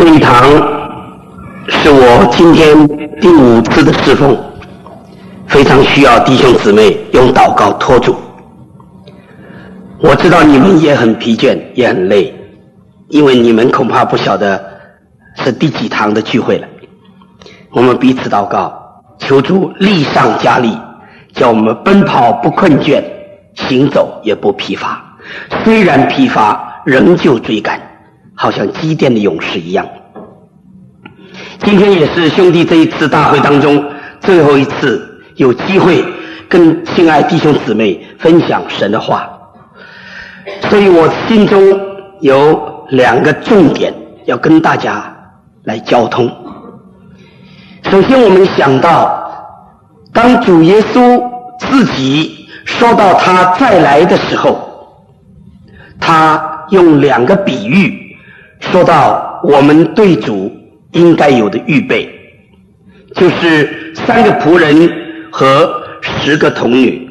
这一堂是我今天第5次的侍奉，非常需要弟兄姊妹用祷告托住。我知道你们也很疲倦，也很累，因为你们恐怕不晓得是第几堂的聚会了。我们彼此祷告，求主力上加力，叫我们奔跑不困倦，行走也不疲乏，虽然疲乏仍旧追赶，好像基甸的勇士一样。今天也是兄弟这一次大会当中最后一次有机会跟亲爱弟兄姊妹分享神的话，所以我心中有2个重点要跟大家来交通。首先我们想到，当主耶稣自己说到他再来的时候，他用2个比喻说到我们对主应该有的预备，就是3个仆人和10个童女。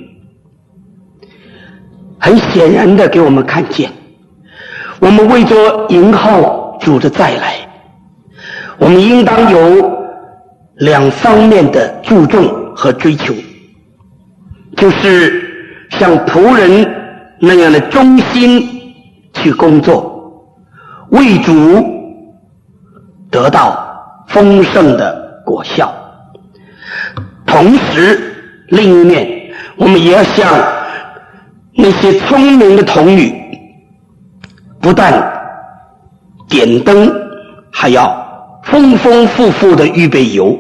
很显然的给我们看见，我们为着迎候主的再来，我们应当有2方面的注重和追求，就是像仆人那样的忠心去工作，为主得到丰盛的果效。同时另一面，我们也要像那些聪明的童女，不但点灯，还要丰丰富富的预备油。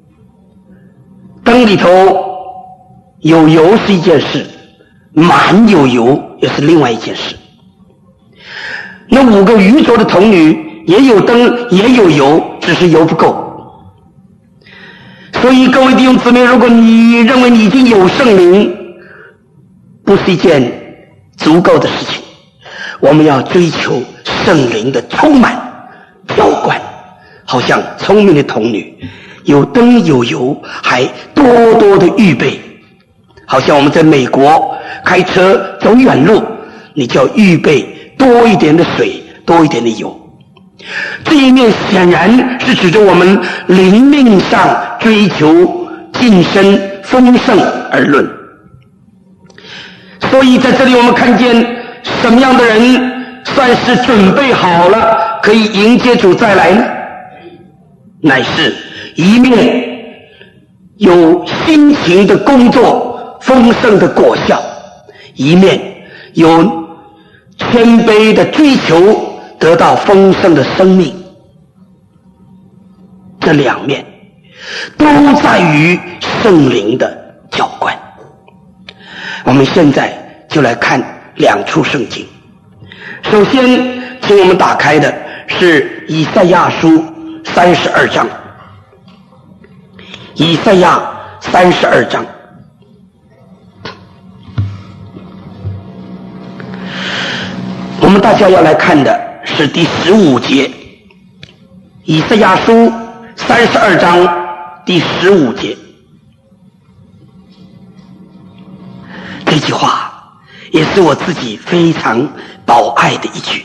灯里头有油是一件事，满有油也是另外一件事。那5个愚拙的童女也有灯也有油，只是油不够。所以各位弟兄姊妹，如果你认为你已经有圣灵，不是一件足够的事情，我们要追求圣灵的充满浇灌，好像聪明的童女有灯有油，还多多的预备。好像我们在美国开车走远路，你就要预备多一点的水，多一点的油。这一面显然是指着我们灵命上追求晋升丰盛而论。所以在这里我们看见什么样的人算是准备好了可以迎接主再来呢？乃是一面有辛勤的工作，丰盛的果效，一面有谦卑的追求，得到丰盛的生命。这2面都在于圣灵的浇灌。我们现在就来看2处圣经。首先请我们打开的是以赛亚书32章。以赛亚32章，我们大家要来看的是第15节。以赛亚书32章第15节，这句话也是我自己非常宝爱的一句。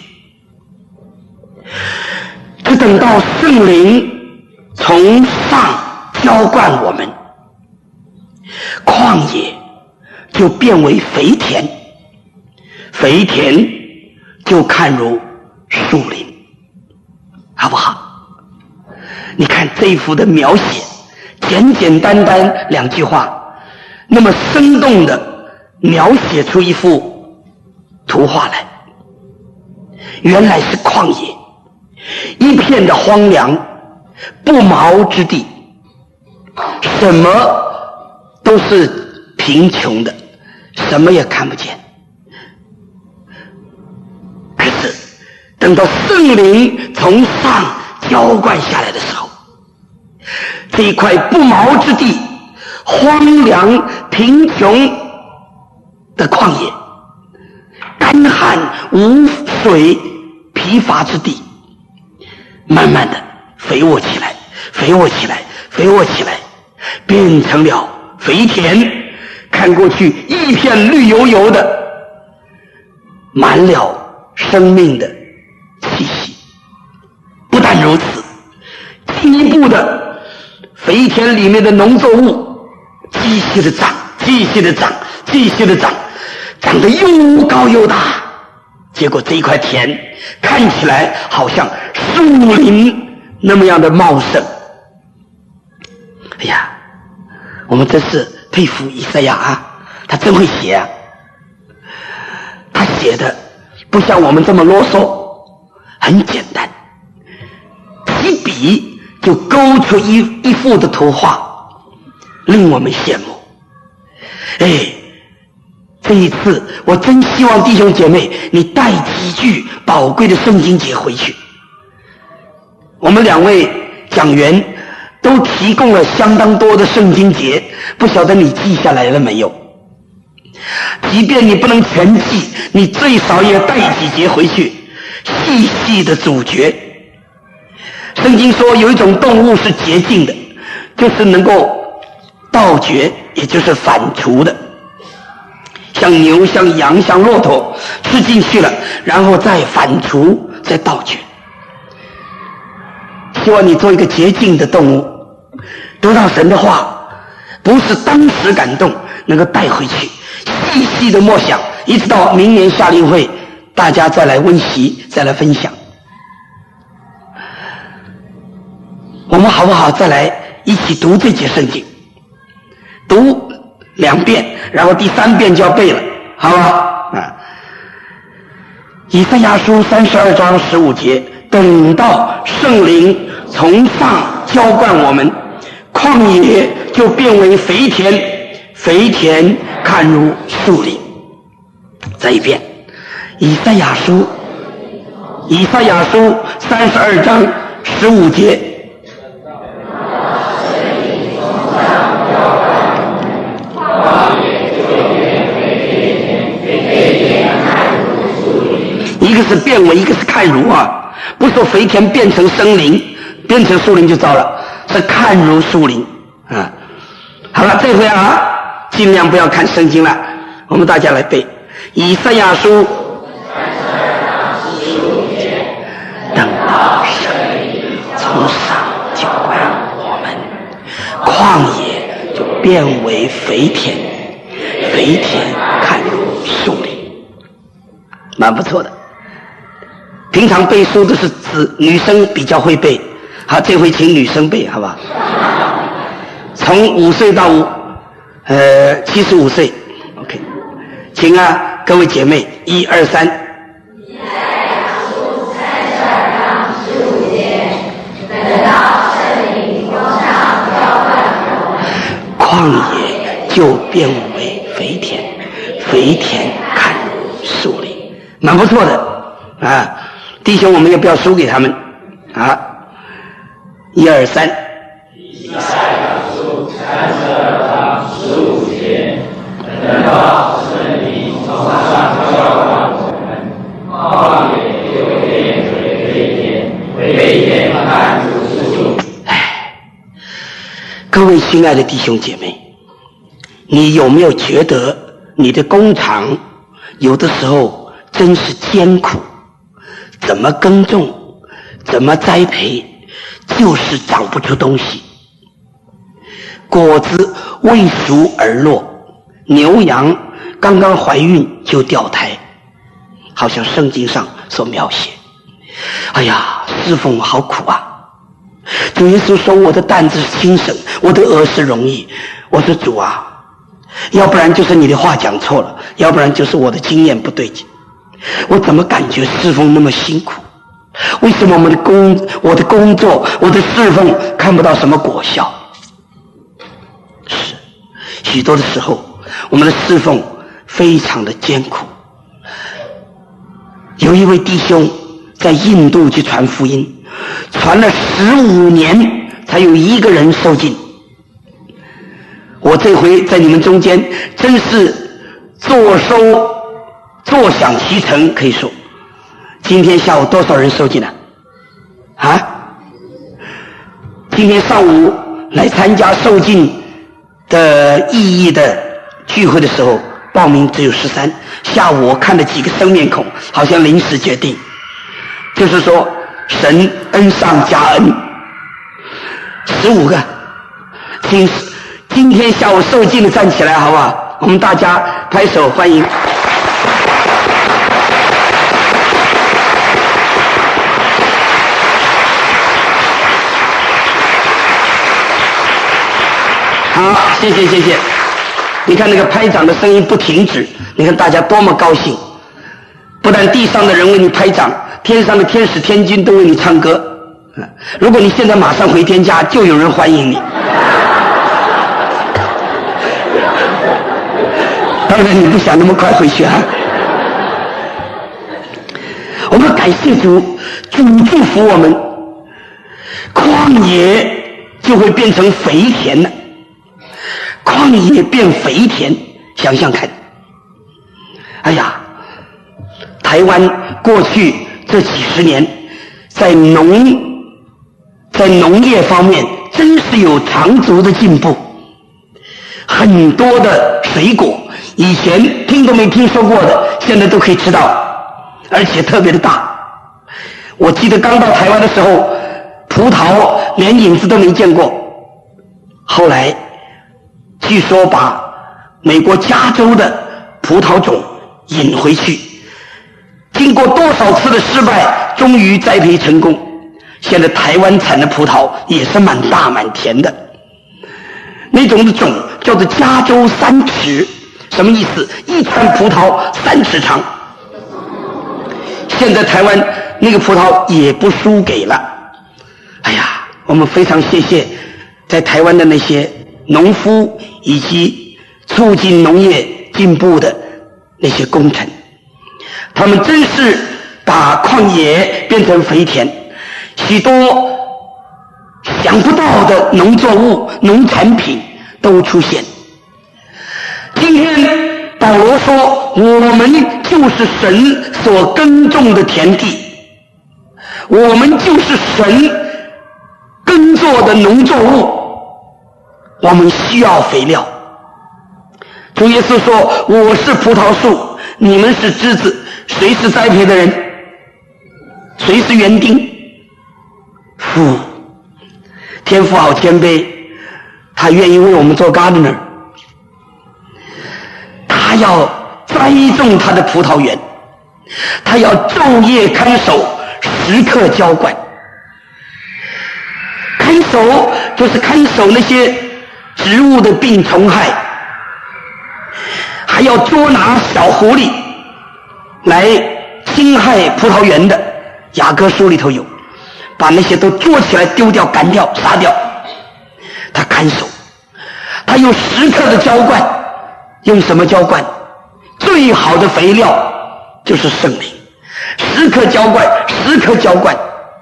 就等到圣灵从上浇灌我们，旷野就变为肥田，肥田就看如树林，好不好？你看这一幅的描写，简简单单2句话，那么生动的描写出一幅图画来。原来是旷野，一片的荒凉，不毛之地，什么都是贫穷的，什么也看不见。可是等到圣灵从上浇灌下来的时候，这一块不毛之地，荒凉贫穷的旷野，干旱无水疲乏之地，慢慢的肥沃起来，肥沃起来，肥沃起来，变成了肥田，看过去一片绿油油的，满了生命的气息。不但如此， 进一步的，肥田里面的农作物继续的长，继续的长，继续的长，长得又高又大，结果这一块田看起来好像树林那么样的茂盛。哎呀，我们真是佩服以赛亚啊，他真会写啊，他写的不像我们这么啰嗦，很简单，提笔就勾出一幅的图画，令我们羡慕。哎，这一次我真希望弟兄姐妹你带几句宝贵的圣经节回去。我们两位讲员都提供了相当多的圣经节，不晓得你记下来了没有？即便你不能全记，你最少也带几节回去，细细的咀嚼。圣经说有一种动物是洁净的，就是能够倒嚼，也就是反刍的，像牛、像羊、像骆驼，吃进去了，然后再反刍，再倒嚼。希望你做一个洁净的动物，得到神的话，不是当时感动，能够带回去，细细的默想，一直到明年夏令会，大家再来温习，再来分享。我们好不好再来一起读这节圣经？读2遍，然后第3遍就要背了，好吧？以赛亚书32章15节，等到圣灵从上浇灌我们，旷野就变为肥田，肥田看如树林。再一遍，以赛亚书32章15节，一个是变为，一个是看如啊，不是说肥田变成森林，变成树林就糟了，是看如树林啊。好了，这回啊，尽量不要看圣经了，我们大家来背以赛亚书等到圣灵从上浇灌我们，旷野就变为肥田，肥田看如树林，蛮不错的。平常背书都是指女生比较会背，好，这回请女生背，好吧？从5岁到75岁 ，OK， 请啊，各位姐妹，1、2、3。以赛亚书32章15节，等到圣灵从上浇灌我们，旷野就变为肥田，肥田看如树林，蛮不错的啊。弟兄，我们也不要输给他们啊！1、2、3。以赛亚书32章15节，等到圣灵从上浇灌我们，旷野就变为肥田，肥田看如树林。各位亲爱的弟兄姐妹，你有没有觉得你的工厂有的时候真是艰苦？怎么耕种，怎么栽培，就是长不出东西。果子未熟而落，牛羊刚刚怀孕就掉胎，好像圣经上所描写。哎呀，侍奉好苦啊！主耶稣说我的担子是轻省，我的軛是容易。我说主啊，要不然就是你的话讲错了，要不然就是我的经验不对劲。我怎么感觉侍奉那么辛苦？为什么我的工作，我的侍奉看不到什么果效？是，许多的时候，我们的侍奉非常的艰苦。有一位弟兄在印度去传福音，传了15年，才有1个人受浸。我这回在你们中间，真是坐享其成，可以说。今天下午多少人受浸了？啊？今天上午来参加受浸的意义的聚会的时候，报名只有13。下午我看了几个生面孔，好像临时决定，就是说神恩上加恩。 15个，请今天下午受尽的站起来好不好？我们大家拍手欢迎。好，谢谢谢谢。你看那个拍掌的声音不停止，你看大家多么高兴。不但地上的人为你拍掌，天上的天使天君都为你唱歌。如果你现在马上回天家，就有人欢迎你。当然你不想那么快回去啊。我们感谢主，主祝福我们，旷野就会变成肥田了。旷野变肥田，想想看。哎呀，台湾过去这几十年在农业方面真是有长足的进步，很多的水果以前听都没听说过的，现在都可以吃到，而且特别的大。我记得刚到台湾的时候，葡萄连影子都没见过，后来据说把美国加州的葡萄种引回去，经过多少次的失败，终于栽培成功。现在台湾产的葡萄也是蛮大蛮甜的，那种的种叫做加州3尺，什么意思？一串葡萄3尺长。现在台湾那个葡萄也不输给了。哎呀，我们非常谢谢在台湾的那些农夫以及促进农业进步的那些工程，他们真是把旷野变成肥田，许多想不到的农作物、农产品都出现。今天保罗说，我们就是神所耕种的田地，我们就是神耕作的农作物，我们需要肥料。主耶稣说，我是葡萄树，你们是枝子，谁是栽培的人？谁是园丁？父。天父好谦卑，他愿意为我们做 gardener， 他要栽种他的葡萄园，他要昼夜看守，时刻浇灌。看守就是看守那些植物的病虫害，还要捉拿小狐狸来侵害葡萄园的。雅各书里头有，把那些都捉起来丢掉、赶掉、杀掉。他看守，他用时刻的浇灌。用什么浇灌？最好的肥料就是圣灵，时刻浇灌，时刻浇灌。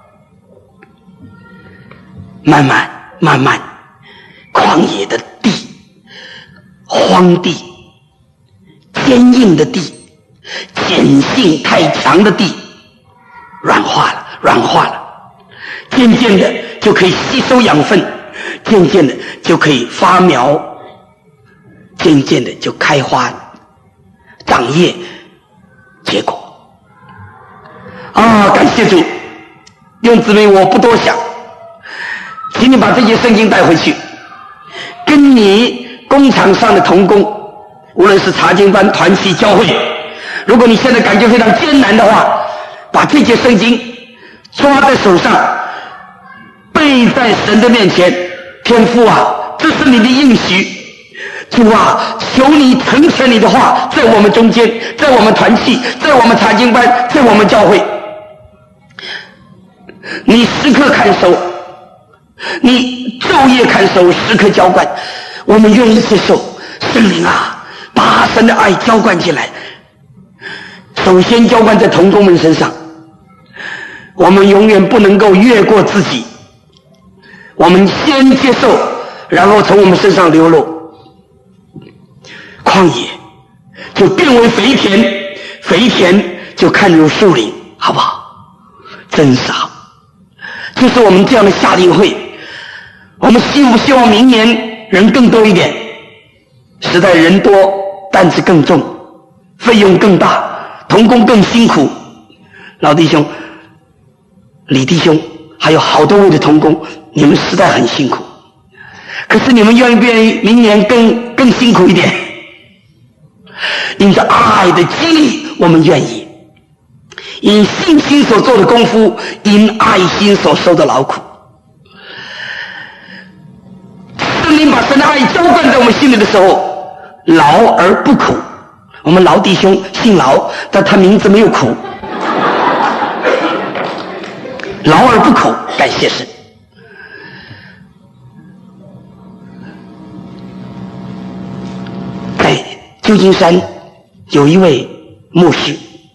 慢慢慢慢，旷野的地、荒地、坚硬的地、碱性太强的地软化了，渐渐的就可以吸收养分，渐渐的就可以发苗，渐渐的就开花、长叶、结果。感谢主！弟兄姊妹，我不多想，请你把这些圣经带回去，跟你工厂上的同工，无论是查经班、团契、教会，如果你现在感觉非常艰难的话，把这些圣经抓在手上，背在神的面前。天父啊，这是你的应许。主啊，求你成全你的话在我们中间，在我们团契，在我们查经班，在我们教会。你时刻看守，你昼夜看守，时刻浇灌。我们愿意接受。圣灵啊，把神的爱浇灌进来，首先浇灌在同工们身上。我们永远不能够越过自己，我们先接受，然后从我们身上流露。旷野就变为肥田，肥田就看入树林，好不好？真是好。就是我们这样的夏令会，我们希不希望明年人更多一点？实在人多，担子更重，费用更大，同工更辛苦。老弟兄、李弟兄，还有好多位的同工，你们实在很辛苦。 可是你们愿不愿意明年更辛苦一点？因着爱的激励，我们愿意。因信心所做的功夫，因爱心所受的劳苦。圣灵把神的爱浇灌在我们心里的时候，劳而不苦。我们劳弟兄姓劳，但他名字没有苦。劳而不苦，感谢神。在旧金山有一位牧师，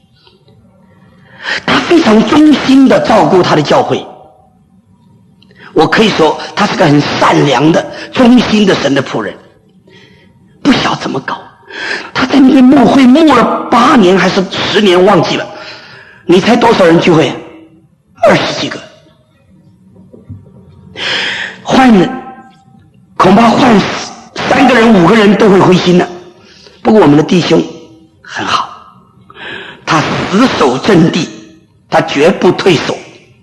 他非常忠心的照顾他的教会。我可以说他是个很善良的忠心的神的仆人。不晓怎么搞，他在那边牧会牧了8年还是10年忘记了。你猜多少人聚会？20几个。恐怕换3个人5个人都会灰心的。不过我们的弟兄很好，他死守阵地，他绝不退缩。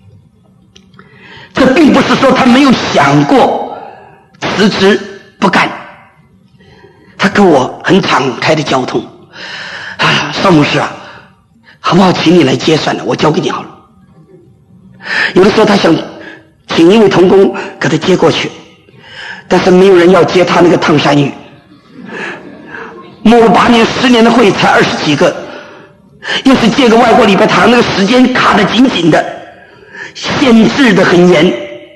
这并不是说他没有想过辞职不干，他跟我很敞开的交通。邵牧师啊，好不好请你来接算了，我交给你好了。有的时候他想请一位同工给他接过去，但是没有人要接他那个烫山芋。牧了8年10年的会才20几个，又是借个外国礼拜堂，那个时间卡得紧紧的，限制得很严。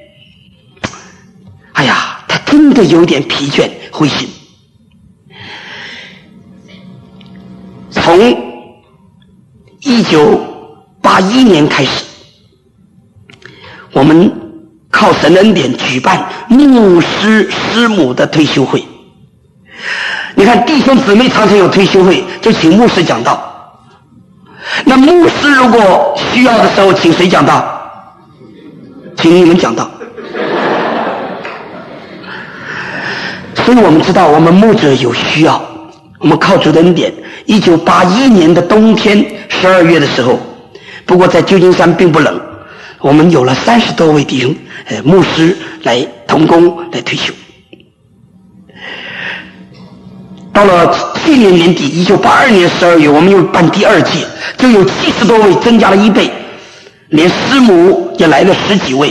哎呀，他真的有点疲倦灰心。从1981年开始，我们靠神的恩典举办牧师师母的退休会。你看弟兄姊妹常常有退休会，就请牧师讲道。那牧师如果需要的时候，请谁讲道？请你们讲道。所以我们知道我们牧者有需要，我们靠主的恩典。1981年的冬天12月的时候，不过在旧金山并不冷，我们有了30多位弟兄牧师来同工来退休。到了去年年底1982年12月，我们又办第2届，就有70多位，增加了1倍，连师母也来了10几位。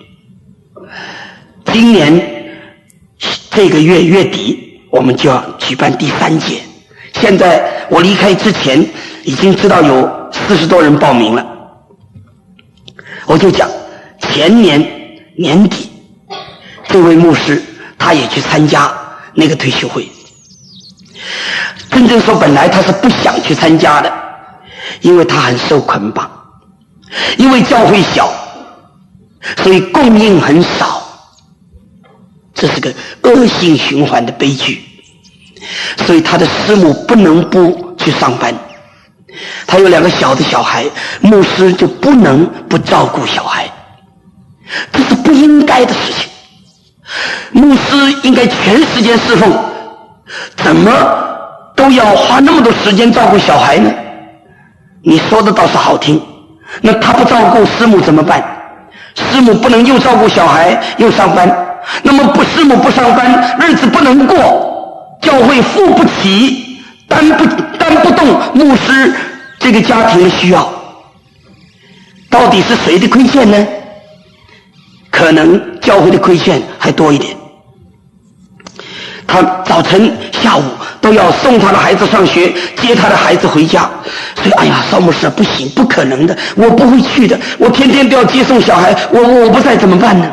今年这个月底我们就要举办第3届。现在我离开之前已经知道有40多人报名了。我就讲前年年底这位牧师他也去参加那个退休会。真正说本来他是不想去参加的，因为他很受捆绑，因为教会小，所以供应很少，这是个恶性循环的悲剧。所以他的师母不能不去上班，他有2个小的小孩，牧师就不能不照顾小孩，这是不应该的事情。牧师应该全时间侍奉，怎么都要花那么多时间照顾小孩呢？你说的倒是好听，那他不照顾师母怎么办？师母不能又照顾小孩又上班，那么师母不上班，日子不能过，教会付不起，担不动牧师这个家庭的需要。到底是谁的亏欠呢？可能教会的亏欠还多一点。他早晨下午都要送他的孩子上学，接他的孩子回家，所以哎呀，邵牧师不行，不可能的，我不会去的，我天天都要接送小孩，我不在怎么办呢？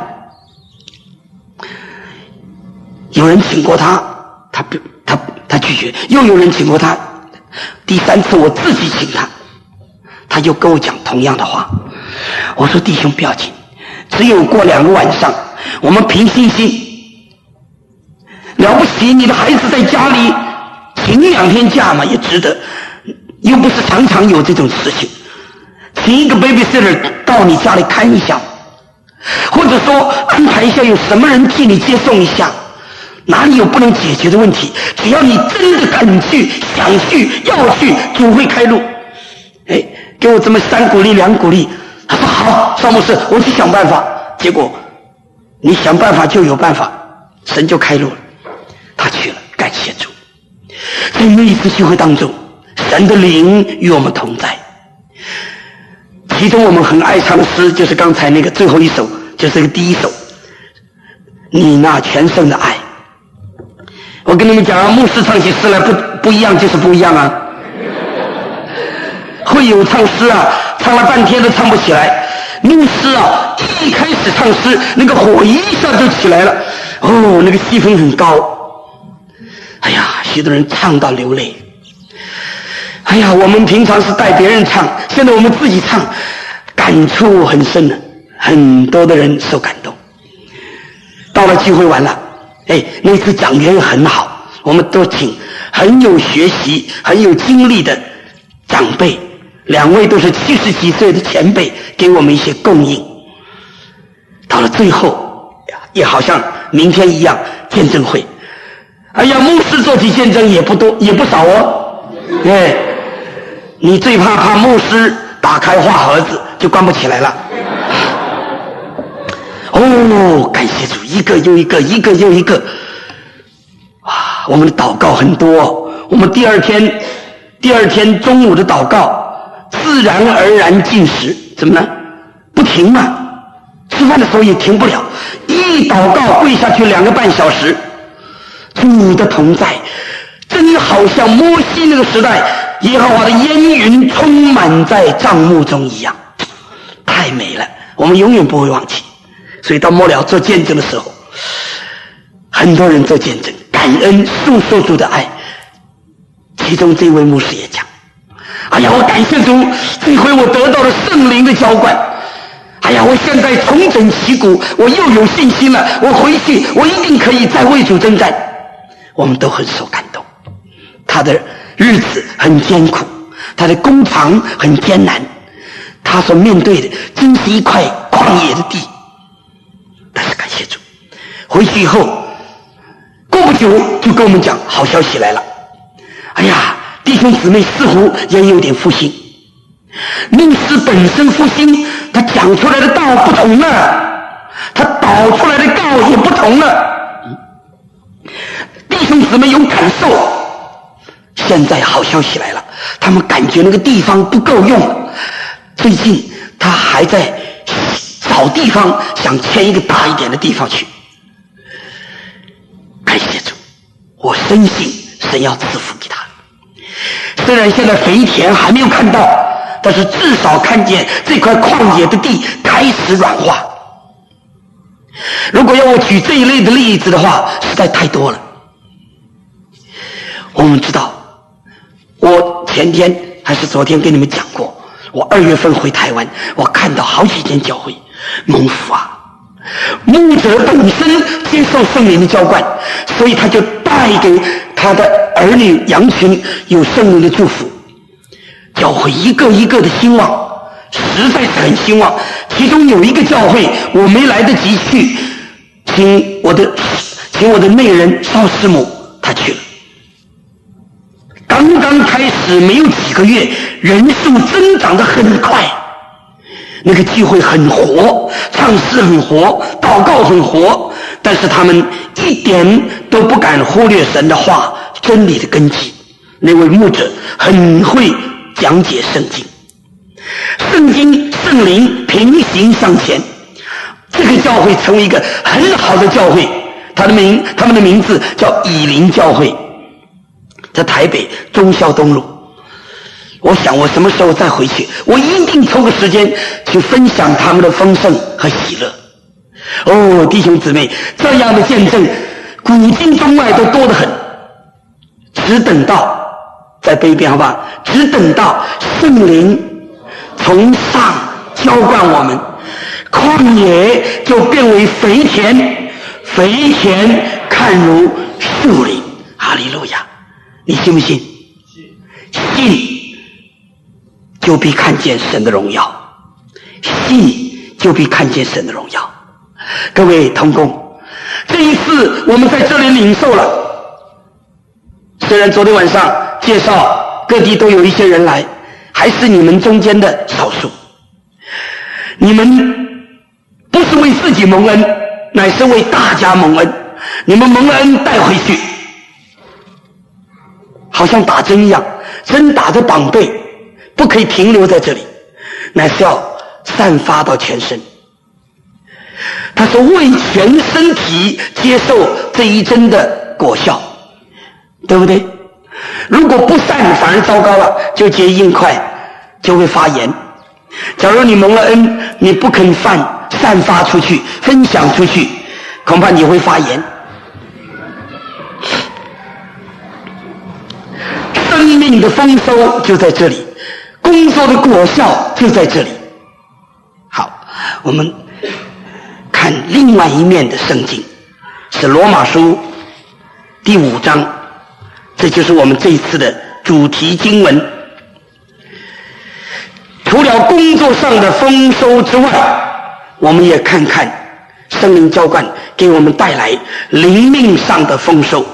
有人请过他拒绝，又有人请过他，第3次我自己请他，他就跟我讲同样的话。我说弟兄不要紧，只有过2个晚上，我们凭信心。了不起，你的孩子在家里请2天假嘛，也值得，又不是常常有这种事情。请一个 babysitter 到你家里看一下，或者说安排一下有什么人替你接送一下，哪里有不能解决的问题？只要你真的肯去、想去、要去，主会开路。给我这么3鼓励2鼓励，他说好，邵牧师，我去想办法。结果你想办法就有办法， 神就开路了，他去了，感谢主。在那一次聚会当中，神的灵与我们同在。其中我们很爱唱的诗就是刚才那个最后一首，就是这个第一首，你那全胜的爱。我跟你们讲啊，牧师唱起诗来不一样就是不一样啊。会有唱诗啊，唱了半天都唱不起来。牧师啊，一开始唱诗，那个火一下就起来了，哦，那个气氛很高。哎呀，许多人唱到流泪。哎呀，我们平常是带别人唱，现在我们自己唱，感触很深的，很多的人受感动。到了聚会完了，那次讲员很好，我们都请很有学习、很有经历的长辈，2位都是70几岁的前辈，给我们一些供应。到了最后，也好像明天一样，见证会。哎呀，牧师做起见证也不多，也不少哦。你最怕牧师打开话盒子就关不起来了。哦，感谢主，一个又一个，一个又一个。哇，我们的祷告很多。我们第二天中午的祷告，自然而然进食，怎么呢？不停嘛，吃饭的时候也停不了，一祷告跪下去2个半小时。主的同在，真好像摩西那个时代，耶和华的烟云充满在帐幕中一样，太美了，我们永远不会忘记。所以到末了做见证的时候，很多人做见证，感恩诉说主的爱。其中这位牧师也讲，哎呀，我感谢主，这回我得到了圣灵的浇灌。哎呀，我现在重整旗鼓，我又有信心了，我回去我一定可以再为主征战。我们都很受感动。他的日子很艰苦，他的工厂很艰难，他所面对的真是一块旷野的地。但是感谢主，回去以后过不久就跟我们讲好消息来了。哎呀，弟兄姊妹似乎也有点复兴。牧师本身复兴，他讲出来的道不同了，他导出来的告也不同了。弟兄姊妹有感受，现在好消息来了，他们感觉那个地方不够用了，最近他还在找地方，想迁一个大一点的地方去。感谢主，我深信神要赐福给他。虽然现在肥田还没有看到，但是至少看见这块旷野的地开始软化。如果要我举这一类的例子的话，实在太多了。我们知道，我前天还是昨天跟你们讲过，我2月份回台湾，我看到好几间教会蒙福啊。牧者本身接受圣灵的浇灌，所以他就带给他的儿女羊群有圣灵的祝福，教会一个一个的兴旺，实在是很兴旺。其中有一个教会我没来得及去，请我的内人邵师母她去了。刚刚开始没有几个月，人数增长得很快，那个聚会很活，唱诗很活，祷告很活，但是他们一点都不敢忽略神的话，真理的根基。那位牧者很会讲解圣经，圣经圣灵平行向前，这个教会成为一个很好的教会。他们的名字叫以灵教会，在台北忠孝东路。我想我什么时候再回去，我一定抽个时间去分享他们的丰盛和喜乐。哦，弟兄姊妹，这样的见证古今中外都多得很，只等到在北边好吧，只等到圣灵从上浇灌我们，旷野就变为肥田，肥田看如树林。哈利路亚！你信不信？信就必看见神的荣耀，信就必看见神的荣耀。各位同工，这一次我们在这里领受了，虽然昨天晚上介绍各地都有一些人来，还是你们中间的少数。你们不是为自己蒙恩，乃是为大家蒙恩。 你们蒙了恩带回去，好像打针一样，针打着绑背，不可以停留在这里，乃是要散发到全身。他说为全身体接受这一针的果效，对不对？如果不散反而糟糕了，就结硬块，就会发炎。假如你蒙了恩，你不肯散发出去，分享出去，恐怕你会发炎。生命的丰收就在这里，工作的果效就在这里。好，我们看另外一面的圣经，是罗马书第5章，这就是我们这一次的主题经文。除了工作上的丰收之外，我们也看看圣灵浇灌给我们带来灵命上的丰收。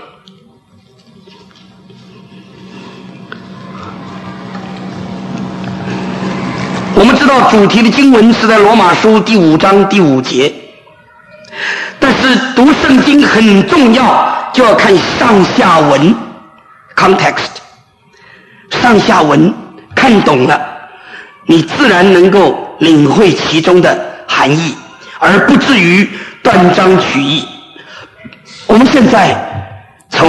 我们知道主题的经文是在罗马书第5章第5节，但是读圣经很重要，就要看上下文 context， 上下文看懂了，你自然能够领会其中的含义，而不至于断章取义。我们现在从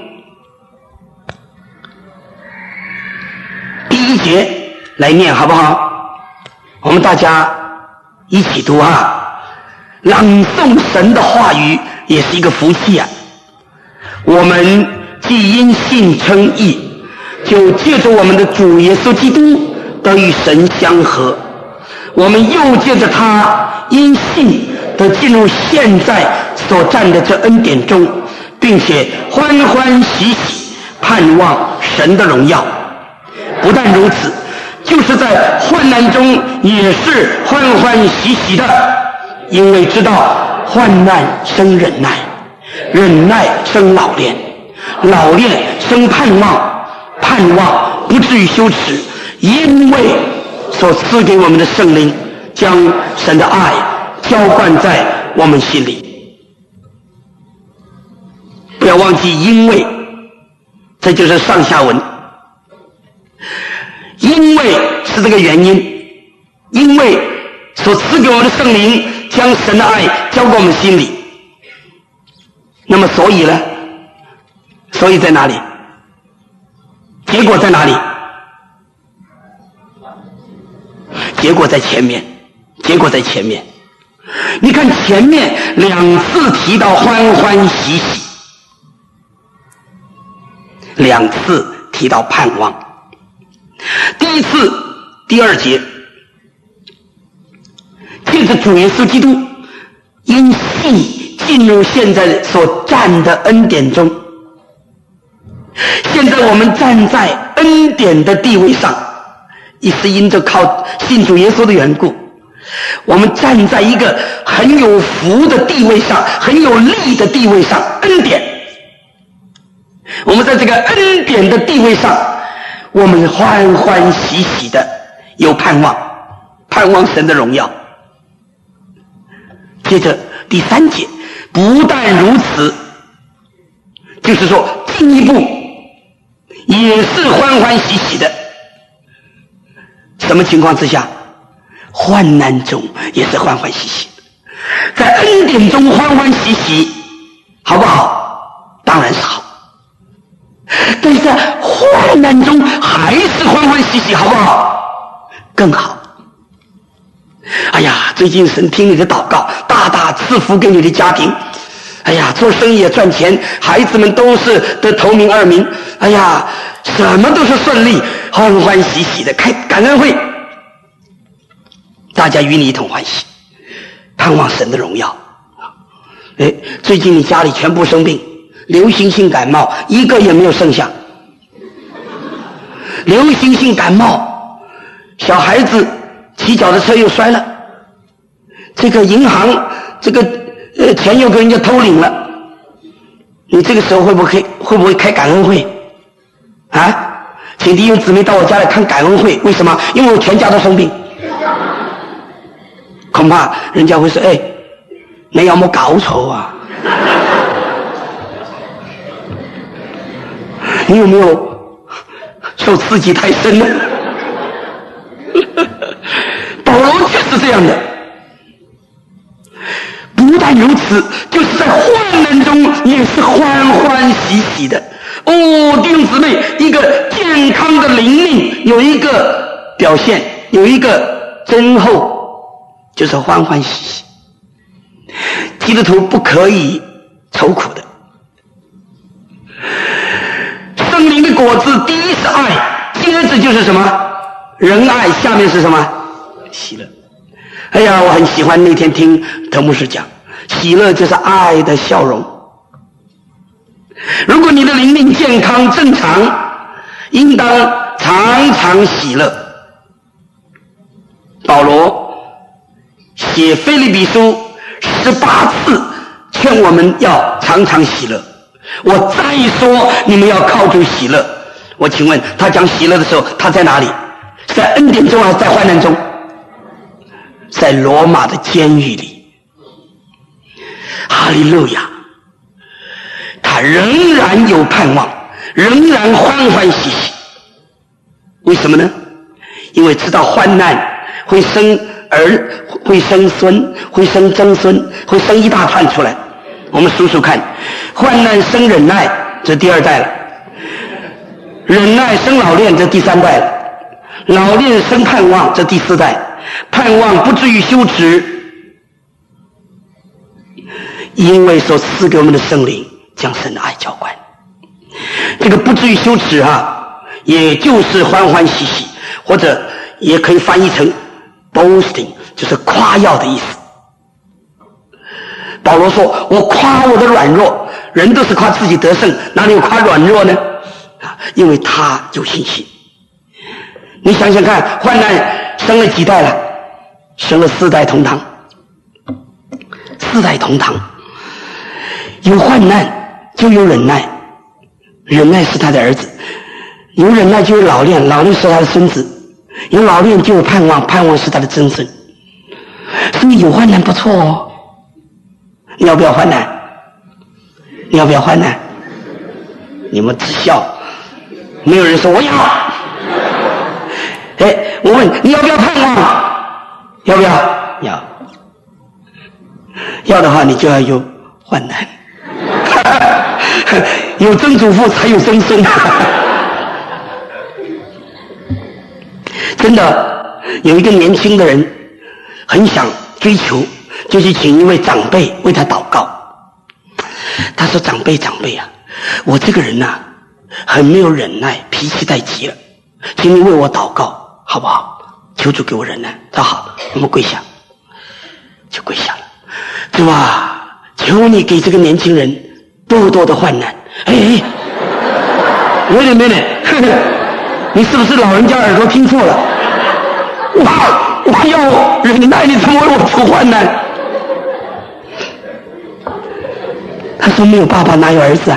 第1节来念好不好？我们大家一起读啊！朗诵神的话语也是一个福气啊！我们既因信称义，就借着我们的主耶稣基督得与神相合。我们又借着他因信得进入现在所站的这恩典中，并且欢欢喜喜盼望神的荣耀。不但如此，就是在患难中也是欢欢喜喜的，因为知道患难生忍耐，忍耐生老练，老练生盼望，盼望不至于羞耻，因为所赐给我们的圣灵将神的爱浇灌在我们心里。不要忘记因为，这就是上下文。因为是这个原因，因为所赐给我们的圣灵将神的爱浇灌我们心里。那么所以呢？所以在哪里？结果在哪里？结果在前面，结果在前面。你看前面2次提到欢欢喜喜，2次提到盼望。第1次第2节，借着主耶稣基督因信进入现在所站的恩典中。现在我们站在恩典的地位上，也是因着靠信主耶稣的缘故，我们站在一个很有福的地位上，很有利的地位上，恩典。我们在这个恩典的地位上，我们欢欢喜喜的有盼望，盼望神的荣耀。接着第3节，不但如此，就是说进一步也是欢欢喜喜的。什么情况之下？患难中也是欢欢喜喜，在恩典中欢欢喜喜，好不好？当然是好。但是在患难中还是欢欢喜喜，好不好？更好。哎呀，最近神听你的祷告，大大赐福给你的家庭。哎呀，做生意也赚钱，孩子们都是得头名2名。哎呀，什么都是顺利，欢欢喜喜的开感恩会，大家与你一同欢喜，盼望神的荣耀。哎，最近你家里全部生病，流行性感冒一个也没有剩下。流行性感冒，小孩子骑脚踏车又摔了，这个银行这个钱又给人家偷领了，你这个时候会不会开感恩会啊？请弟兄姊妹到我家来看感恩会，为什么？因为我全家都生病。恐怕人家会说，哎，你有冇搞錯啊？ 你有没有受刺激太深了？保罗却是这样的，不但如此，就是在患难中也是欢欢喜喜的。弟兄姊妹，一个健康的灵命有一个表现，有一个真后，就是欢欢喜喜。基督徒不可以愁苦的。圣灵的果子，第一是爱，接着就是什么？仁爱，下面是什么？喜乐。哎呀，我很喜欢那天听德牧师讲，喜乐就是爱的笑容。如果你的灵命健康正常，应当常常喜乐。保罗写腓立比书18次劝我们要常常喜乐。我再说你们要靠主喜乐。我请问他讲喜乐的时候，他在哪里？在恩典中还是在患难中？在罗马的监狱里。哈利路亚！他仍然有盼望，仍然欢欢喜喜。为什么呢？因为知道患难会生儿，会生孙，会生曾孙，会生一大串出来。我们数数看，患难生忍耐，这第2代了；忍耐生老练，这第3代了；老练生盼望，这第4代；盼望不至于羞耻，因为所赐给我们的圣灵将神的爱浇灌。这个不至于羞耻也就是欢欢喜喜，或者也可以翻译成 boasting， 就是夸耀的意思。保罗说，我夸我的软弱，人都是夸自己得胜，哪里有夸软弱呢？因为他有信心。你想想看，患难生了几代了？生了4代同堂。4代同堂，有患难就有忍耐，忍耐是他的儿子；有忍耐就有老练，老练是他的孙子；有老练就有盼望，盼望是他的曾孙。所以有患难不错哦。你要不要患难？你要不要患难？你们只笑，没有人说我要。我问你要不要盼望？要不要？要。要的话，你就要有患难。有曾祖父才有曾孙。真的，有一个年轻的人很想追求，就去请一位长辈为他祷告。他说：长辈啊，我这个人很没有忍耐，脾气太急了，请你为我祷告好不好？求主给我忍耐。他说好，我们跪下，就跪下了。主啊，求你给这个年轻人多多的患难。wait a minute， 你是不是老人家耳朵听错了？我要忍耐，你怎么为我出患难？他说没有爸爸哪有儿子啊？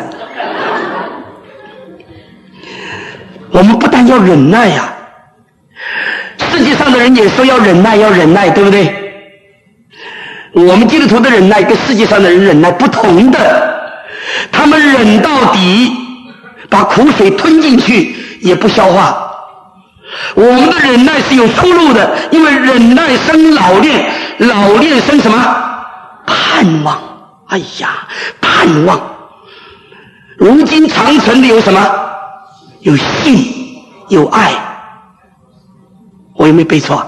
我们不但要忍耐世界上的人也说要忍耐，对不对？我们基督徒的忍耐跟世界上的人忍耐不同的，他们忍到底，把苦水吞进去也不消化。我们的忍耐是有出路的，因为忍耐生老练，老练生什么？盼望。哎呀，盼望。如今长存的有什么？有信，有爱。我有没有背错？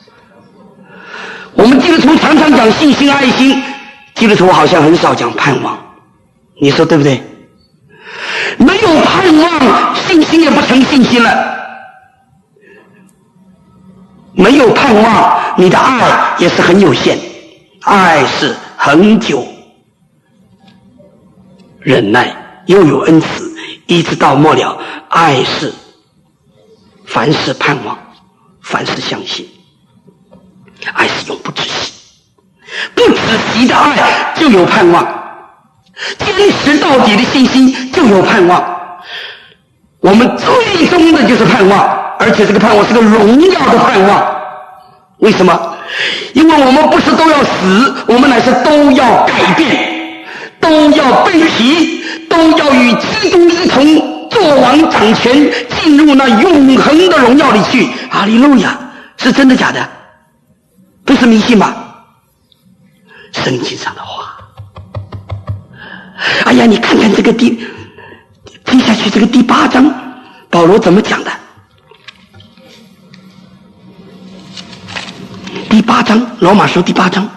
我们基督徒常常讲信心、爱心，基督徒好像很少讲盼望。你说对不对？没有盼望，信心也不成信心了。没有盼望，你的爱也是很有限。爱是恒久忍耐，又有恩慈，一直到末了。爱是凡事盼望，凡事相信。爱是永不止息，不止息的爱就有盼望，坚持到底的信心就有盼望。我们最终的就是盼望，而且这个盼望是个荣耀的盼望。为什么？因为我们不是都要死，我们乃是都要改变，都要背起，都要与基督一同做王掌权，进入那永恒的荣耀里去。哈利路亚！是真的假的？不是迷信吧？圣经上的话。哎呀，你看看这个接下去这个第8章，保罗怎么讲的？第8章，罗马书第8章，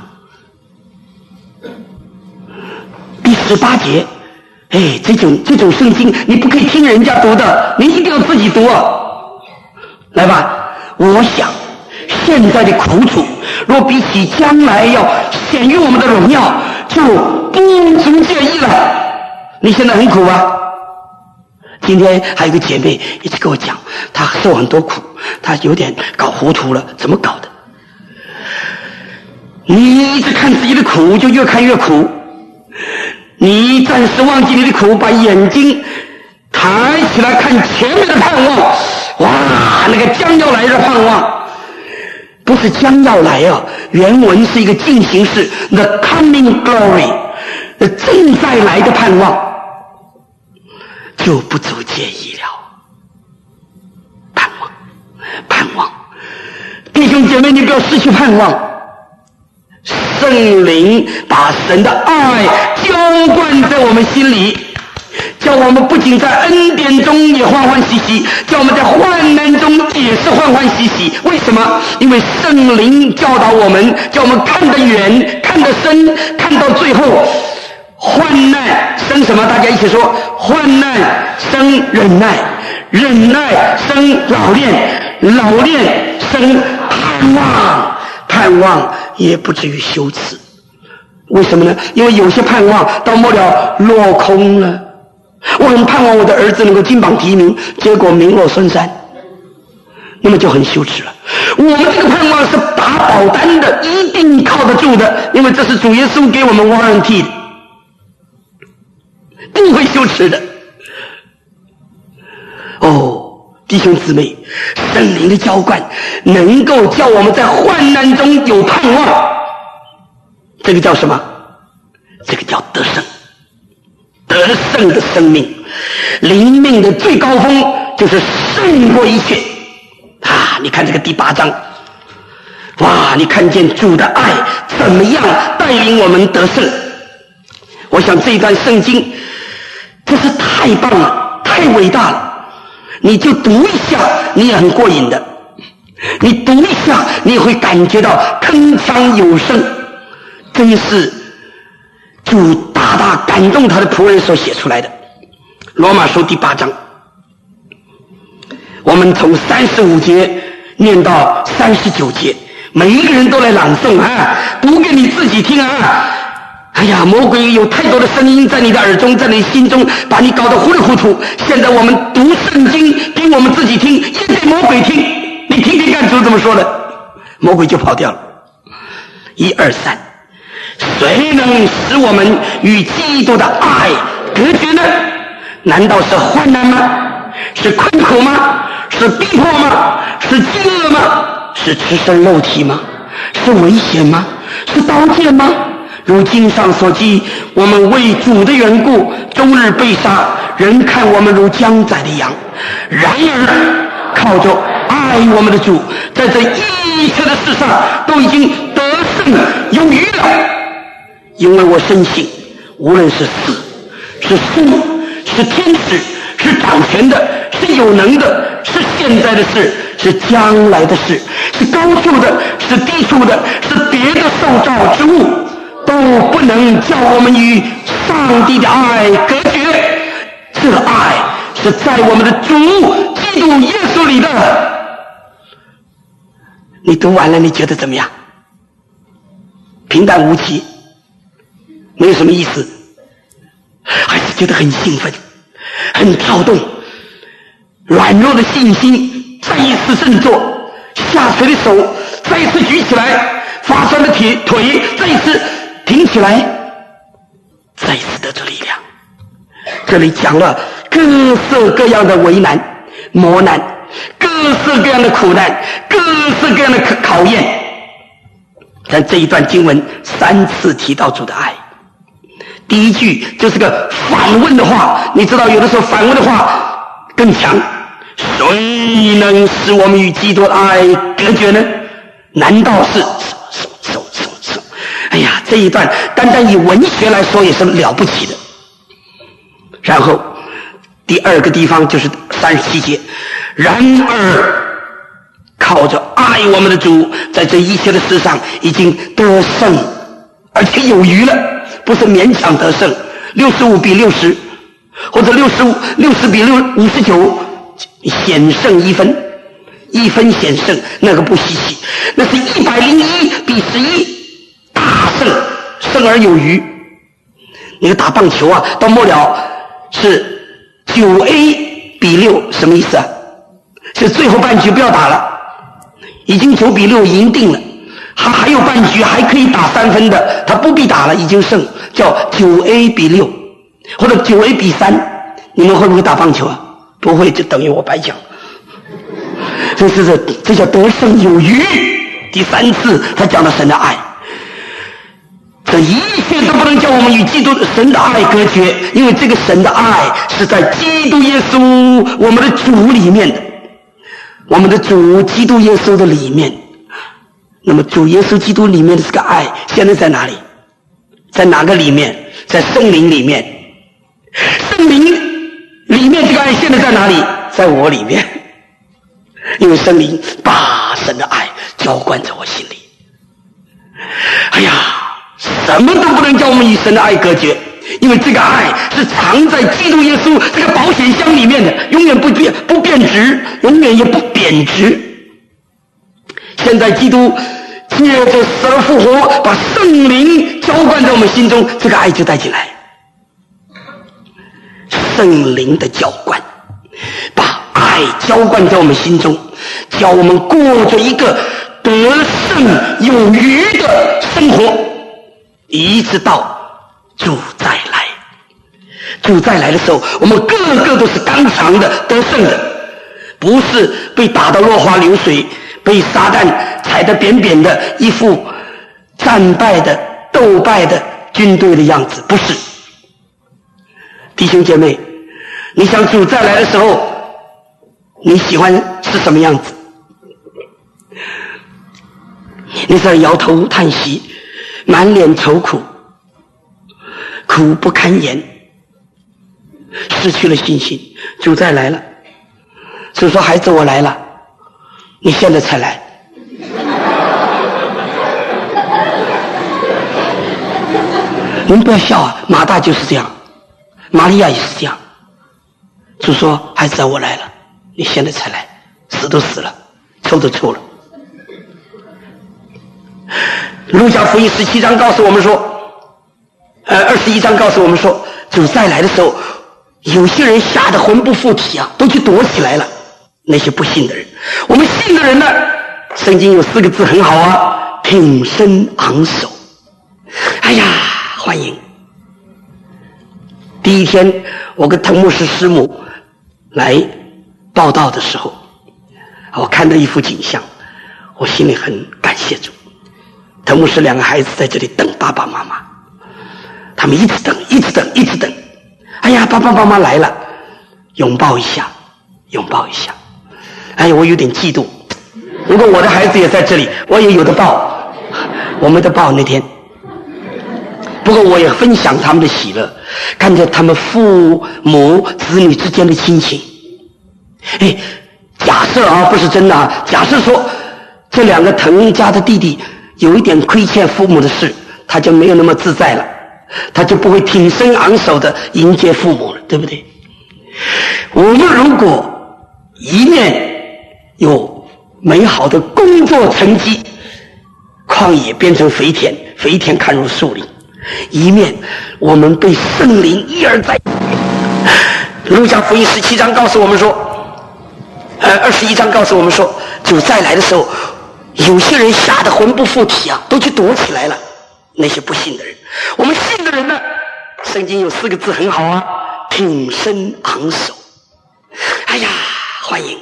第18节。哎，这种圣经你不可以听人家读的，你一定要自己读啊！来吧，我想现在的苦楚，若比起将来要显于我们的荣耀，就不足介意了。你现在很苦吧？今天还有一个姐妹一直跟我讲，她受很多苦，她有点搞糊涂了，怎么搞的？你一直看自己的苦，就越看越苦。你暂时忘记你的苦，把眼睛抬起来看前面的盼望。哇，那个将要来的盼望，不是将要来啊，原文是一个进行式 ，the coming glory， 正在来的盼望，就不足介意了。盼望，弟兄姐妹，你不要失去盼望。圣灵把神的爱浇灌在我们心里，叫我们不仅在恩典中也欢欢喜喜，叫我们在患难中也是欢欢喜喜。为什么？因为圣灵教导我们，叫我们看得远，看得深，看到最后，患难生什么？大家一起说：患难生忍耐，忍耐生老练，老练生盼望，盼望也不至于羞耻。为什么呢？因为有些盼望到末了落空了。我很盼望我的儿子能够金榜题名，结果名落孙山，那么就很羞耻了。我们这个盼望是打保单的，一定靠得住的，因为这是主耶稣给我们 warranty 的，不会羞耻的。哦，弟兄姊妹，圣灵的浇灌能够叫我们在患难中有盼望，这个叫什么？这个叫得胜。得胜的生命，灵命的最高峰就是胜过一切啊！你看这个第8章，哇，你看见主的爱怎么样带领我们得胜。我想这一段圣经真是太棒了，太伟大了。你就读一下，你也很过瘾的。你读一下，你也会感觉到铿锵有声，真是主大大感动他的仆人所写出来的。罗马书第8章，我们从35节念到39节，每一个人都来朗诵啊，读给你自己听啊。哎呀，魔鬼有太多的声音在你的耳中，在你心中，把你搞得糊里糊涂。现在我们读圣经给我们自己听，也给魔鬼听。你听听看主怎么说的，魔鬼就跑掉了。1、2、3，谁能使我们与基督的爱隔绝呢？难道是患难吗？是困苦吗？是逼迫吗？是饥饿吗？是赤身肉体吗？是危险吗？是刀剑吗？如经上所记，我们为主的缘故终日被杀，人看我们如将宰的羊。然而靠着爱我们的主，在这一切的事上都已经得胜有余了。因为我深信，无论是死是生是天使是掌权的是有能的是现在的事是将来的事是高处的是低处的是别的受造之物，都不能叫我们与上帝的爱隔绝。这爱是在我们的主基督耶稣里的。你读完了，你觉得怎么样？平淡无奇，没有什么意思，还是觉得很兴奋，很跳动。软弱的信心再一次振作，下垂的手再一次举起来，发酸的腿再一次挺起来，再一次得出力量。这里讲了各色各样的为难磨难，各色各样的苦难，各色各样的考验。但这一段经文3次提到主的爱。第一句就是个反问的话，你知道有的时候反问的话更强。谁能使我们与基督的爱隔绝呢？难道是哎呀，这一段单单以文学来说也是了不起的。然后第二个地方就是37节，然而靠着爱我们的主，在这一切的事上已经得胜，而且有余了，不是勉强得胜。65比60，或者60比59，险胜1分，1分险胜，那个不稀奇。那是101比11，大胜，胜而有余。那个打棒球啊，到末了是9A比6，什么意思啊？是最后半局不要打了，已经9比6赢定了，还有半局还可以打3分的，他不必打了，已经胜，叫9A比6，或者9A比3。你们会不会打棒球啊？不会，就等于我白讲。这叫得胜有余。第3次他讲了神的爱，这一切都不能叫我们与基督神的爱隔绝，因为这个神的爱是在基督耶稣我们的主里面的，我们的主基督耶稣的里面。那么主耶稣基督里面的这个爱现在在哪里？在哪个里面？在圣灵里面。圣灵里面这个爱现在在哪里？在我里面。因为圣灵把神的爱浇灌在我心里。哎呀，什么都不能叫我们与神的爱隔绝，因为这个爱是藏在基督耶稣这个保险箱里面的，永远不变质，永远也不贬值。现在基督借着死而复活，把圣灵浇灌在我们心中，这个爱就带进来。圣灵的浇灌，把爱浇灌在我们心中，叫我们过着一个得胜有余的生活，一直到主再来。主再来的时候，我们个个都是刚强的得胜的，不是被打得落花流水，被撒旦踩得扁扁的，一副战败的斗败的军队的样子，不是。弟兄姐妹，你想主再来的时候，你喜欢是什么样子？你在摇头叹息，满脸愁苦，苦不堪言，失去了信心。主再来了，主说孩子我来了，你现在才来。你们不要笑啊，马大就是这样，玛利亚也是这样。主说孩子我来了，你现在才来，死都死了，臭都臭了。路加福音17章告诉我们说，21章告诉我们说，主再来的时候，有些人吓得魂不附体啊，都去躲起来了。那些不信的人，我们信的人呢，圣经有4个字很好啊，挺身昂首。哎呀，欢迎！第一天我跟滕牧师师母来报道的时候，我看到一幅景象，我心里很感谢主。滕牧师2个孩子在这里等爸爸妈妈，他们一直等一直等一直等。哎呀，爸爸妈妈来了，拥抱一下拥抱一下。哎呀，我有点嫉妒，如果我的孩子也在这里，我也有的抱，我没得抱那天。不过我也分享他们的喜乐，看着他们父母子女之间的亲情。哎，假设啊，不是真的啊，假设说这2个滕家的弟弟有一点亏欠父母的事，他就没有那么自在了，他就不会挺身昂首的迎接父母了，对不对？我们如果一面有美好的工作成绩，旷野变成肥田，肥田看入树林，一面我们被圣灵一而再。路加福音17章告诉我们说，21章告诉我们说，主再来的时候，有些人吓得魂不附体啊，都去躲起来了。那些不信的人，我们信的人呢，圣经有4个字很好啊，挺身昂首。哎呀，欢迎！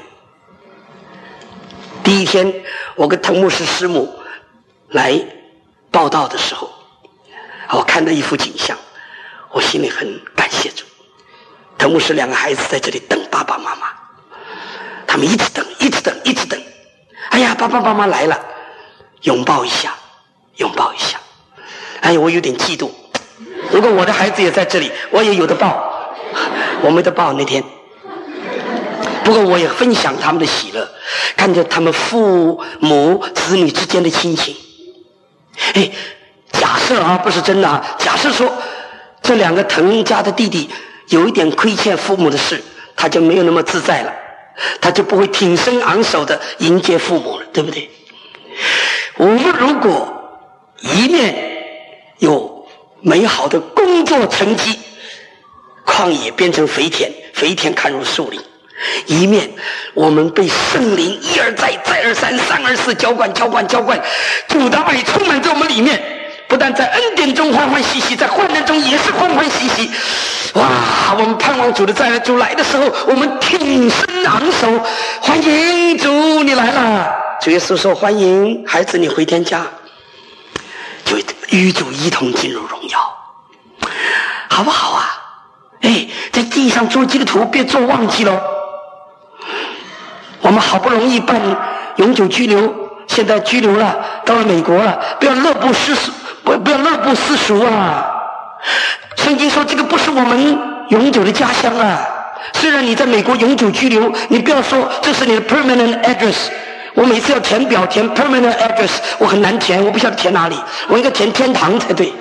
第一天我跟滕牧师师母来报道的时候，我看到一幅景象，我心里很感谢主。 滕牧师两个孩子在这里等爸爸妈妈，他们一直等，一直等，一直等。哎呀，爸爸妈妈来了，拥抱一下，拥抱一下。哎呀，我有点嫉妒。如果我的孩子也在这里，我也有的抱。我没得抱那天。不过我也分享他们的喜乐，看着他们父母子女之间的亲情。哎，假设啊，不是真的啊，假设说这两个滕家的弟弟有一点亏欠父母的事，他就没有那么自在了，他就不会挺身昂首的迎接父母了，对不对？我们如果一面有美好的工作成绩，旷野变成肥田，肥田看入树林，一面我们被圣灵一而再再而三三而四浇灌，主的爱充满在我们里面，不但在恩典中欢欢喜喜，在患难中也是欢欢喜喜。哇，我们盼望主的再来，主来的时候我们挺身昂首，欢迎主你来了。主耶稣说欢迎孩子你回天家，就与主一同进入荣耀，好不好啊？哎，在地上做基督徒别做忘记了，我们好不容易办永久居留，现在居留了，到了美国了，不要乐不思蜀啊！圣经说这个不是我们永久的家乡啊。虽然你在美国永久居留，你不要说这是你的 permanent address。我每次要填表填 permanent address， 我很难填，我不晓得填哪里，我应该填天堂才对。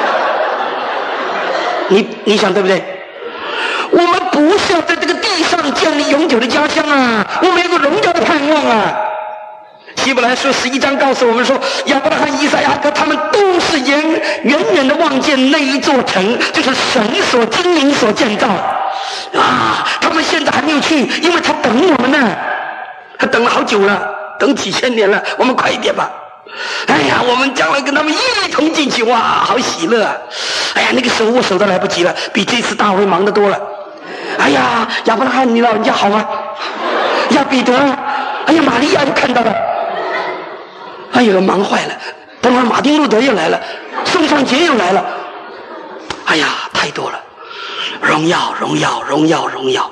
你想对不对？我们不是要在这个地上建立永久的家乡啊，我们有个荣耀的盼望啊。希伯来书11章告诉我们说，亚伯拉罕、以撒、雅各他们都是远远的望见那一座城，就是神所经营所建造啊。他们现在还没有去，因为他等我们呢，他等了好久了，等几千年了，我们快一点吧。哎呀，我们将来跟他们一同进去，哇，好喜乐啊！哎呀，那个时候我手都来不及了，比这次大会忙得多了。哎呀，亚伯拉罕你老人家好吗？呀，彼得，哎呀，玛利亚又看到了，哎呀，忙坏了。等会儿马丁路德又来了，宋尚杰又来了，哎呀，太多了，荣耀荣耀荣耀荣耀。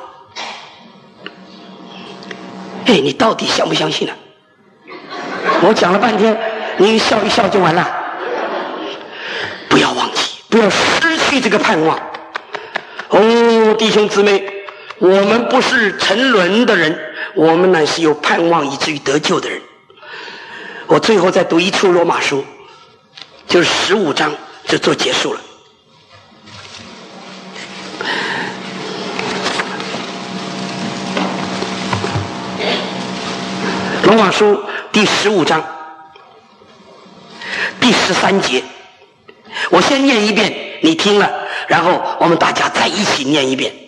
哎，你到底相不相信呢？我讲了半天，你笑一笑就完了。不要忘记，不要失去这个盼望。哦，弟兄姊妹，我们不是沉沦的人，我们乃是有盼望以至于得救的人。我最后再读一处罗马书，就是15章就做结束了。罗马书第15章第13节，我先念一遍，你听了，然后我们大家再一起念一遍。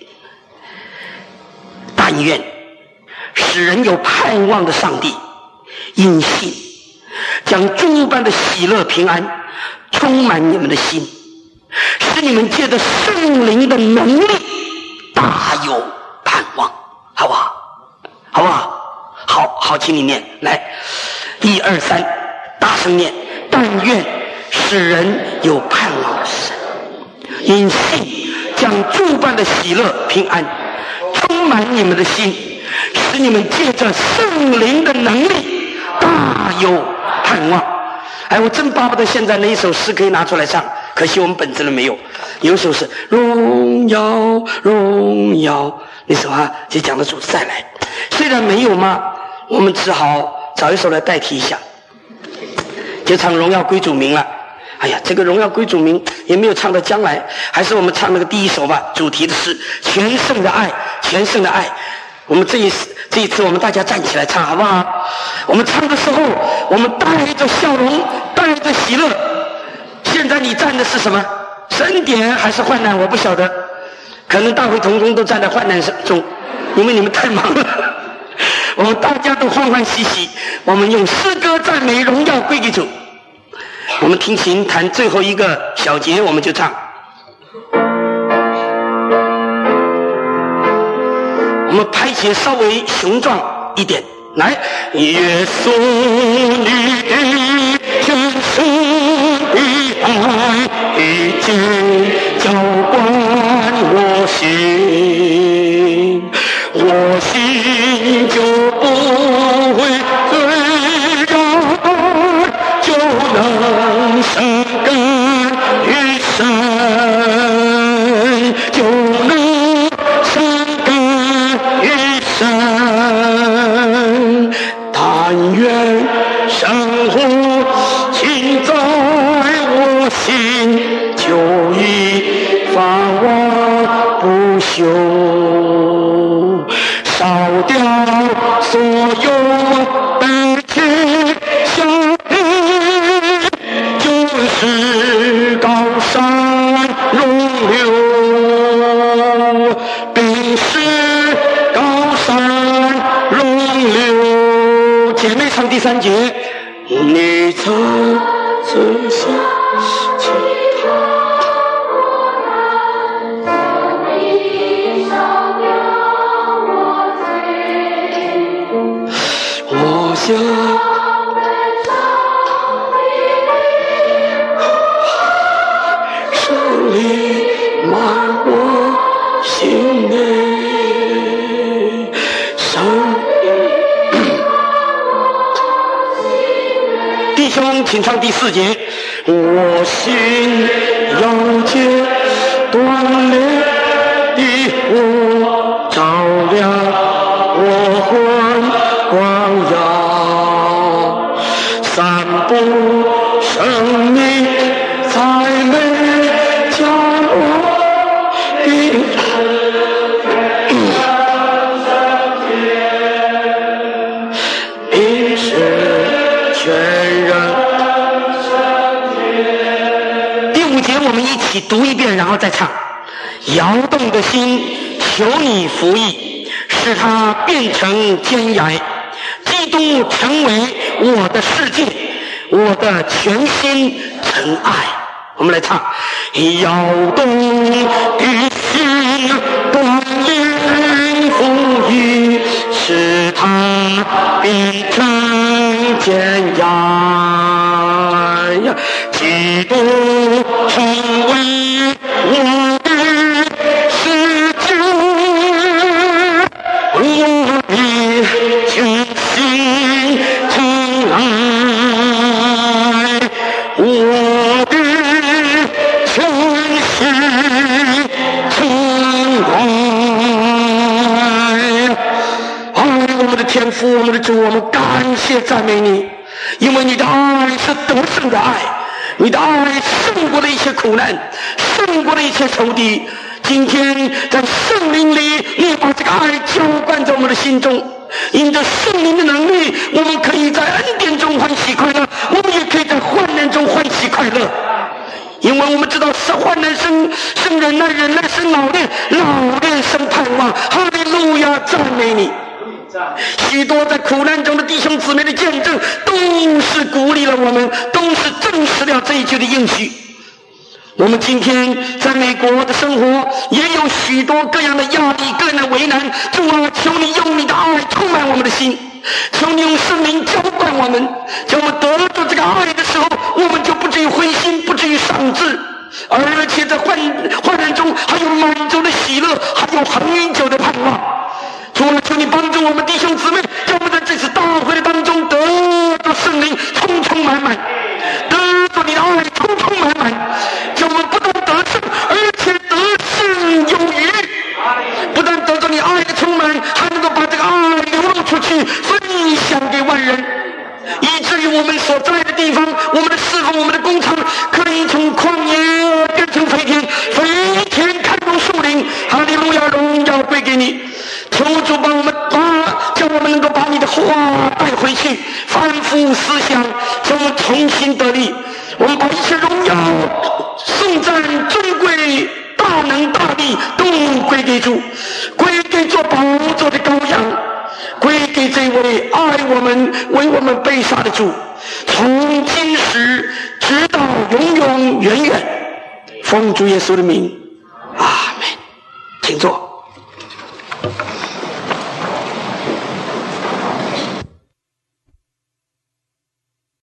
但愿使人有盼望的上帝，因信将诸般的喜乐平安充满你们的心，使你们借着圣灵的能力大有盼望，好不好？好不好？好，请你念，来，1、2、3，大声念。但愿使人有盼望的神，因信将诸般的喜乐平安充满你们的心，使你们借着圣灵的能力大有盼望。哎，我真巴不得现在那一首诗可以拿出来唱，可惜我们本子里没有。有一首是荣耀荣耀，那首啊就讲得出再来。虽然没有嘛，我们只好找一首来代替一下，就唱荣耀归主名了。哎呀，这个荣耀归主名也没有唱到将来，还是我们唱那个第一首吧，主题的是全胜的爱，全胜的爱。我们这一次我们大家站起来唱好不好？我们唱的时候我们带着笑容，带着喜乐。现在你站的是什么？是恩典还是患难？我不晓得，可能大会同工都站在患难中，因为你们太忙了。我们大家都欢欢喜喜，我们用诗歌赞美荣耀归给主。我们听琴弹最后一个小节，我们就唱。我们拍起稍微雄壮一点，来，耶稣你的救赎的爱已经浇灌我心。 生活尽在我心，就已发往不休，烧掉所有的缺陷，就是高山容留，便是高山容留。姐妹唱第3节，你曾仔细其他。我想胜利满我心内，弟兄请唱第4节，我心要借断裂的火照亮我魂光耀，散布生命才美将我应是全人。第5节我们一起读一遍，然后再唱。摇动的心，求你服役，使它变成尖崖，基督成为我的世界，我的全心尘埃。我们来唱，摇动的心，断裂服役，使它变成尖崖，基督成为我的世界，我的全心尘埃，我的全心尘埃。我们的天父，我们的主，我们感谢赞美你，因为你的爱是得胜的爱，你的爱胜过了一切苦难，胜过了一切仇敌。今天在圣灵里，你把这个爱浇灌在我们的心中，因着圣灵的能力，我们可以在恩典中欢喜快乐，我们也可以在患难中欢喜快乐。因为我们知道是患难生忍耐，忍耐生老练，老练生盼望。哈利路亚，赞美你！许多在苦难中的弟兄姊妹的见证，都是鼓励了我们，都是证实了这一句的应许。我们今天在美国的生活，也有许多各样的压力，各样的为难。主啊，求你用你的爱充满我们的心，求你用圣灵浇灌我们，叫我们得到这个爱的时候，我们就不至于灰心，不至于丧志，而且在患难中还有满足的喜乐，还有恒久的盼望。主啊，求你帮助我们弟兄姊妹，让我们在这次大会的当中得到圣灵充充满满，得到你的爱充充满满，叫我们不但得胜，而且得胜有余。不但得到你爱的充满，还能够把这个爱流露出去，分享给万人，以至于我们所在的地方，我们的侍奉，我们的工厂，可以从旷野变成肥田，肥田看入树林。哈利路亚，荣耀归给你。求主帮我们叫我们能够把你的话带回去，反复思想，叫我们重新得力。我们把一切荣耀、颂赞、尊贵、大能大力都归给主，归给做宝座的羔羊，归给这位爱我们、为我们被杀的主，从今时直到永永远远。奉主耶稣的名，阿们。请坐。